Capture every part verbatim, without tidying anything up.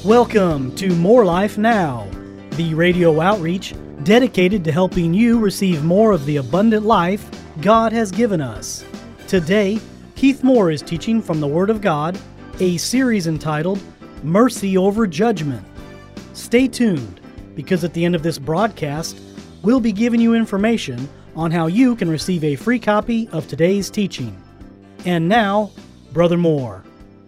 Welcome to More Life Now, the radio outreach dedicated to helping you receive more of the abundant life God has given us. Today, Keith Moore is teaching from the Word of God, a series entitled Mercy Over Judgment. Stay tuned, because at the end of this broadcast, we'll be giving you information on how you can receive a free copy of today's teaching. And now, Brother Moore.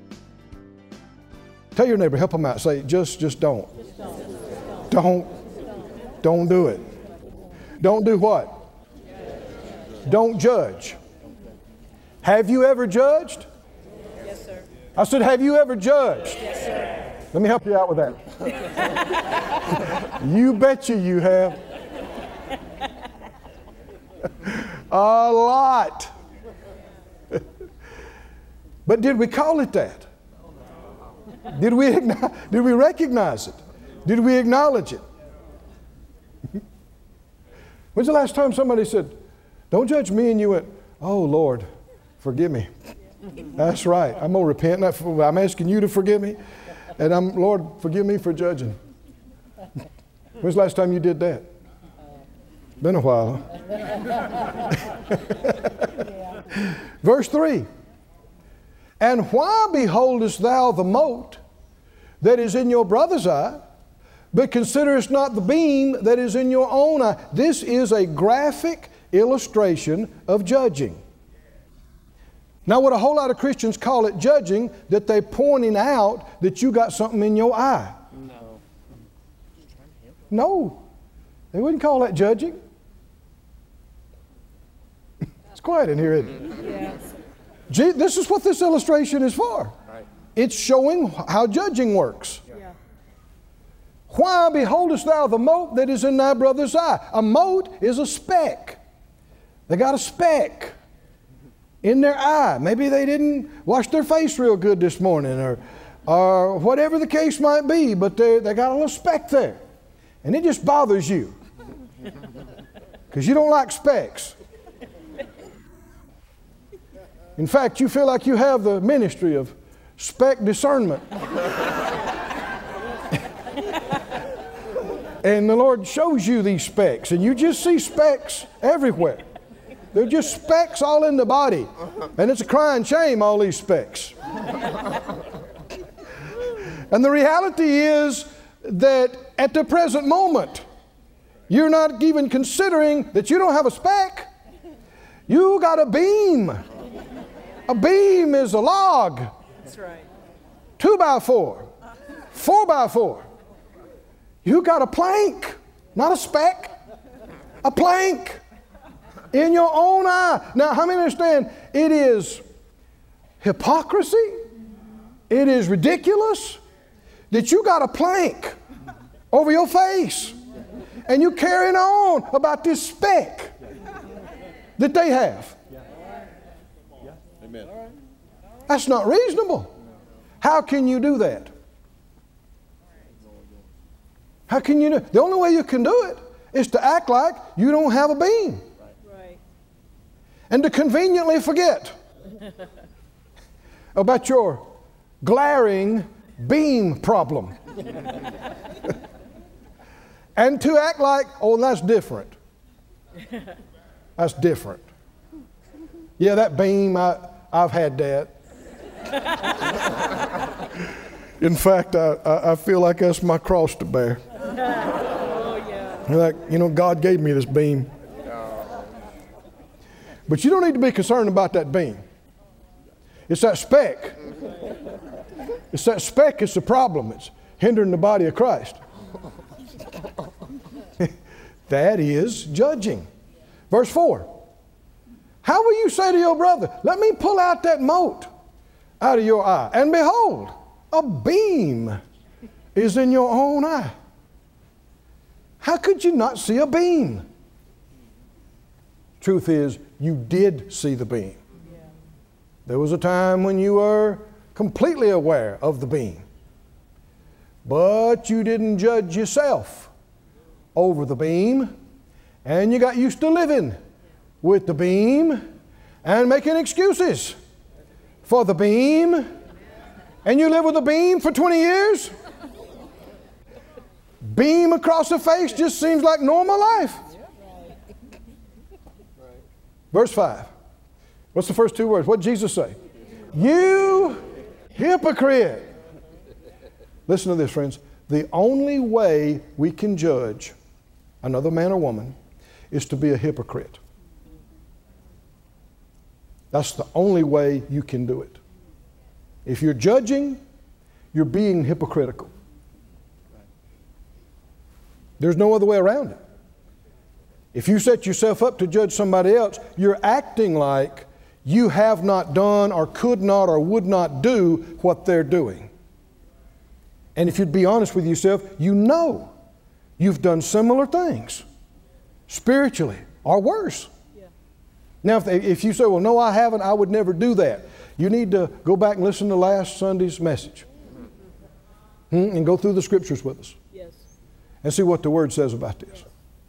Tell your neighbor, help them out. Say, just, just don't. Just don't. Don't, don't do it. Don't do what? Don't judge. Have you ever judged? Yes, sir. I said, have you ever judged? Yes, sir. Let me help you out with that. You betcha you have. A lot. But did we call it that? Did we, did we recognize it? Did we acknowledge it? When's the last time somebody said, don't judge me, and you went, oh, Lord, forgive me. That's right. I'm going to repent. I'm asking you to forgive me. And I'm, Lord, forgive me for judging. When's the last time you did that? Been a while, huh? Verse three. And why beholdest thou the mote that is in your brother's eye, but considerest not the beam that is in your own eye? This is a graphic illustration of judging. Now, what a whole lot of Christians call it judging, that they're pointing out that you got something in your eye. No. No. They wouldn't call that judging. It's quiet in here, isn't it? Yes. Gee, this is what this illustration is for. Right. It's showing how judging works. Yeah. Why beholdest thou the mote that is in thy brother's eye? A mote is a speck. They got a speck in their eye. Maybe they didn't wash their face real good this morning, or, or whatever the case might be, but they, they got a little speck there. And it just bothers you because you don't like specks. In fact, you feel like you have the ministry of speck discernment. And the Lord shows you these specks, and you just see specks everywhere. They're just specks all in the body. And it's a crying shame, all these specks. And the reality is that at the present moment, you're not even considering that you don't have a speck. You got a beam. A beam is a log. That's right. Two by four. Four by four. You got a plank, not a speck. A plank in your own eye. Now, how many understand it is hypocrisy? It is ridiculous that you got a plank over your face and you carrying on about this speck that they have. Amen. That's not reasonable. How can you do that? How can you do it? The only way you can do it is to act like you don't have a beam. Right. And to conveniently forget about your glaring beam problem. And to act like, oh, that's different. That's different. Yeah, that beam, I, I've had that. In fact, I, I, I feel like that's my cross to bear. Oh, yeah. Like, you know, God gave me this beam. But you don't need to be concerned about that beam. It's that speck. It's that speck that's the problem. It's hindering the body of Christ. That is judging. Verse four. How will you say to your brother, let me pull out that mote out of your eye, and behold, a beam is in your own eye? How could you not see a beam? Truth is, you did see the beam. Yeah. There was a time when you were completely aware of the beam, but you didn't judge yourself over the beam, and you got used to living with the beam and making excuses for the beam. And you live with a beam for twenty years? beam across the face just seems like normal life. Verse five. What's the first two words? What did Jesus say? You hypocrite. Listen to this, friends. The only way we can judge another man or woman is to be a hypocrite. That's the only way you can do it. If you're judging, you're being hypocritical. There's no other way around it. If you set yourself up to judge somebody else, you're acting like you have not done or could not or would not do what they're doing. And if you'd be honest with yourself, you know you've done similar things spiritually or worse. Yeah. Now, if, they, if you say, well, no, I haven't, I would never do that. You need to go back and listen to last Sunday's message. Hmm? And go through the scriptures with us. Yes. And see what the Word says about this.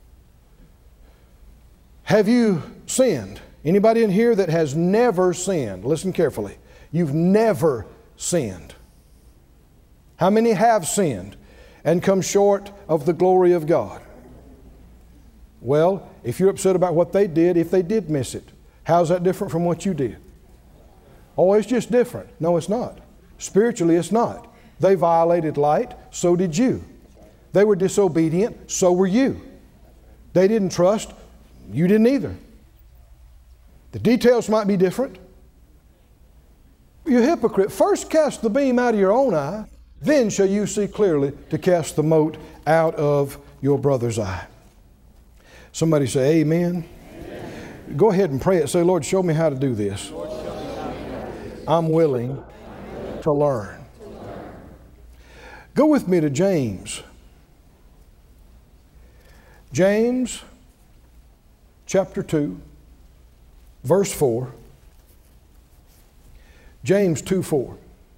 Have you sinned? Anybody in here that has never sinned? Listen carefully. You've never sinned. How many have sinned and come short of the glory of God? Well, if you're upset about what they did, if they did miss it, how's that different from what you did? Oh, it's just different. No, it's not. Spiritually, it's not. They violated light, so did you. They were disobedient, so were you. They didn't trust, you didn't either. The details might be different. You hypocrite, first cast the beam out of your own eye, then shall you see clearly to cast the mote out of your brother's eye. Somebody say amen. Amen. Go ahead and pray it. Say, Lord, show me how to do this. I'm willing to learn. Go with me to James. James chapter two, verse four. James two four.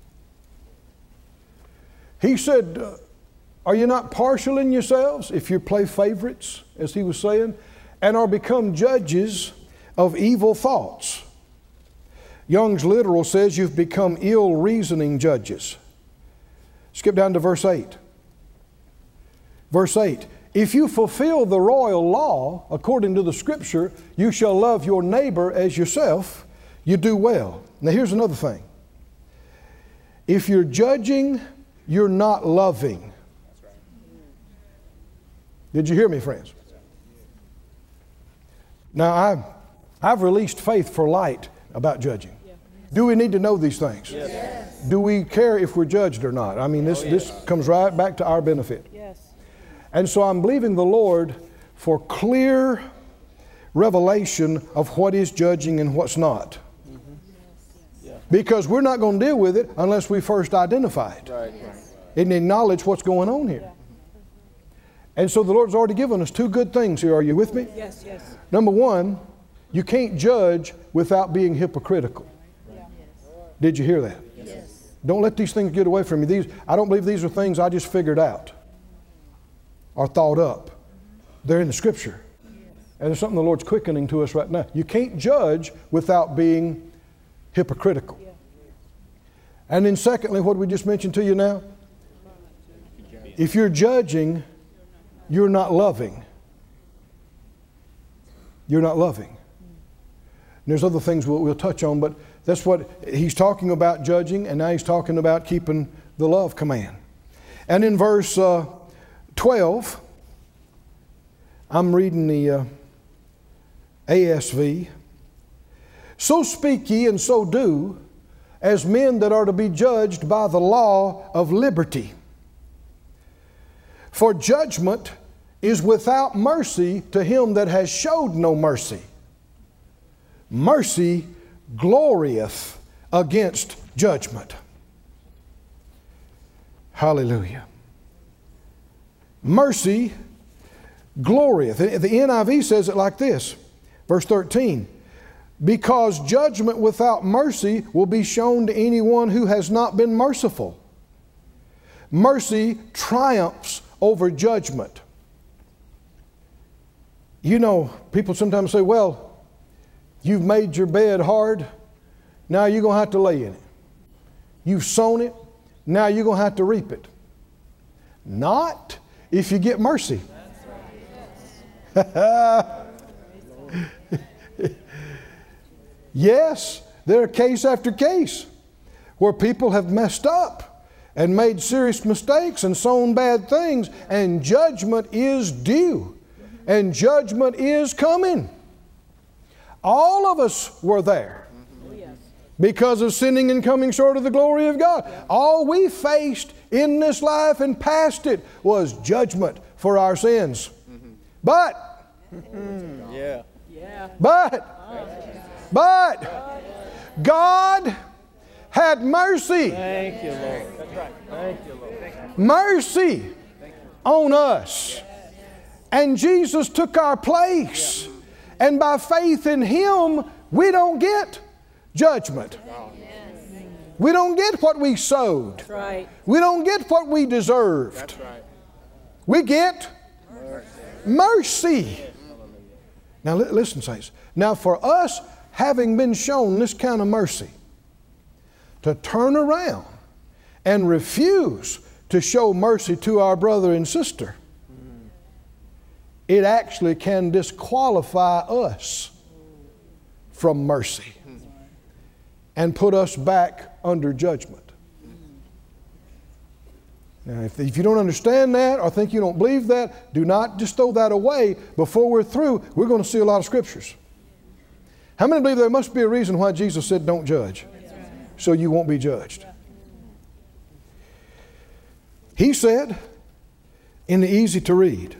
He said, uh, are you not partial in yourselves if you play favorites, as he was saying, and are become judges of evil thoughts? Young's literal says you've become ill-reasoning judges. Skip down to verse eight. Verse eight. If you fulfill the royal law, according to the Scripture, you shall love your neighbor as yourself, you do well. Now here's another thing. If you're judging, you're not loving. Did you hear me, friends? Now, I've, I've released faith for light about judging. Do we need to know these things? Yes. Do we care if we're judged or not? I mean, this, oh, yeah. this comes right back to our benefit. Yes. And so I'm believing the Lord for clear revelation of what is judging and what's not. Mm-hmm. Yeah. Because we're not going to deal with it unless we first identify it. Right. And acknowledge what's going on here. Yeah. And so the Lord's already given us two good things here. Are you with me? Yes, yes. Number one, you can't judge without being hypocritical. Yeah. Did you hear that? Yes. Don't let these things get away from you. These, I don't believe these are things I just figured out or thought up. They're in the Scripture. And there's something the Lord's quickening to us right now. You can't judge without being hypocritical. Yeah. And then secondly, what we just mentioned to you now, if you're judging, you're not loving. You're not loving. And there's other things we'll, we'll touch on, but that's what he's talking about, judging, and now he's talking about keeping the love command. And in verse uh, twelve, I'm reading the uh, A S V. So speak ye and so do, as men that are to be judged by the law of liberty. For judgment is without mercy to him that has showed no mercy. Mercy glorieth against judgment. Hallelujah. Mercy glorieth. The N I V says it like this, verse thirteen. Because judgment without mercy will be shown to anyone who has not been merciful. Mercy triumphs over judgment. You know, people sometimes say, well, you've made your bed hard, now you're going to have to lay in it. You've sown it, now you're going to have to reap it. Not if you get mercy. Yes, there are case after case where people have messed up and made serious mistakes and sown bad things, and judgment is due, and judgment is coming. All of us were there because of sinning and coming short of the glory of God. All we faced in this life and past it was judgment for our sins. But, Yeah. Yeah. but, but, God had mercy. Thank you, Lord. That's right. Thank you, Lord. Mercy on us. And Jesus took our place. And by faith in Him, we don't get judgment. We don't get what we sowed. That's right. We don't get what we deserved. That's right. We get mercy. Now li- listen, saints. Now for us, having been shown this kind of mercy, to turn around and refuse to show mercy to our brother and sister, it actually can disqualify us from mercy and put us back under judgment. Now, if, if you don't understand that or think you don't believe that, do not just throw that away. Before we're through, we're going to see a lot of scriptures. How many believe there must be a reason why Jesus said don't judge? So you won't be judged. He said in the easy to read,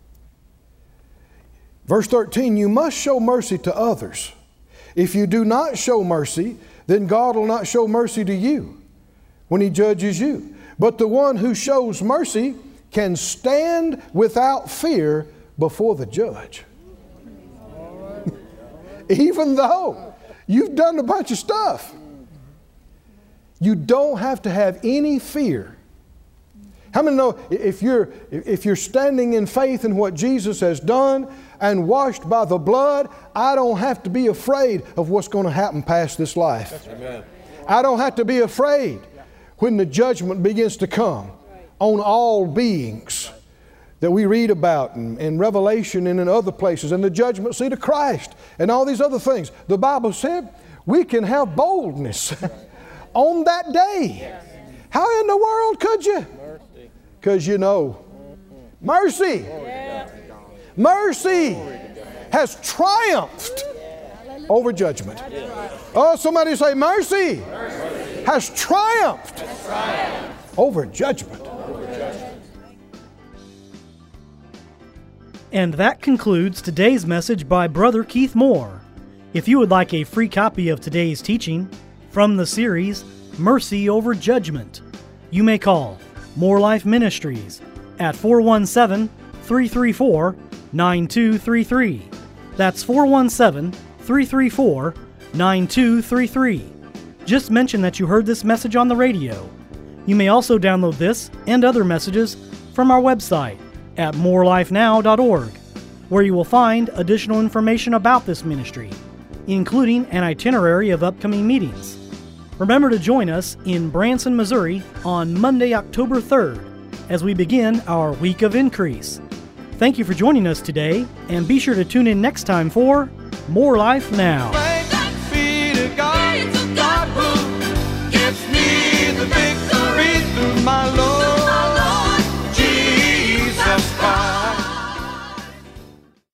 verse thirteen, you must show mercy to others. If you do not show mercy, then God will not show mercy to you when He judges you. But the one who shows mercy can stand without fear before the judge. Even though you've done a bunch of stuff, you don't have to have any fear. How many know if you're, if you're standing in faith in what Jesus has done and washed by the blood, I don't have to be afraid of what's going to happen past this life. Amen. I don't have to be afraid when the judgment begins to come on all beings that we read about in, in Revelation and in other places, and the judgment seat of Christ and all these other things. The Bible said we can have boldness on that day. How in the world could you? Because you know, mercy, mercy has triumphed over judgment. Oh, somebody say mercy has triumphed over judgment. And that concludes today's message by Brother Keith Moore. If you would like a free copy of today's teaching from the series Mercy Over Judgment, you may call More Life Ministries at four one seven, three three four, nine two three three. That's four one seven, three three four, nine two three three. Just mention that you heard this message on the radio. You may also download this and other messages from our website at more life now dot org, where you will find additional information about this ministry, including an itinerary of upcoming meetings. Remember to join us in Branson, Missouri on Monday, October third, as we begin our Week of Increase. Thank you for joining us today, and be sure to tune in next time for More Life Now.